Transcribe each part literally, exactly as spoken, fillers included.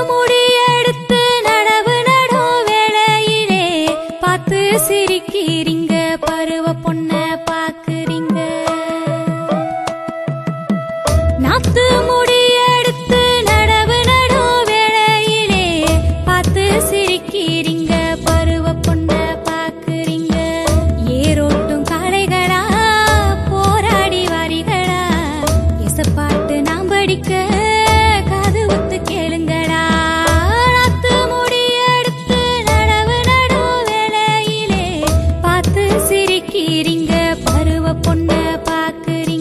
முடியெடுத்து நடவு நடும் வேளையிலே பார்த்து சிரிக்கிறீங்க, பருவ பொண்ண பாக்குறீங்க. நாத்து முடியெடுத்து நடவு நடும் வேளையிலே பார்த்து சிரிக்கிறீங்க, பருவ பொண்ண பாக்குறீங்க. ஏரோட்டும் காளைகளா போராடி வாரிகளா, எசப்பாட்டு நாம் படிக்க காது ஒத்து கேளுங்களா. நாத்து முடியெடுத்து நடவு நடும் வேளையிலே பார்த்து சிரிக்கிறீங்க, பருவ பொண்ண பாக்குறீங்க.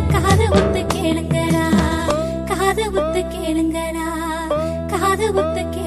காது ஒத்து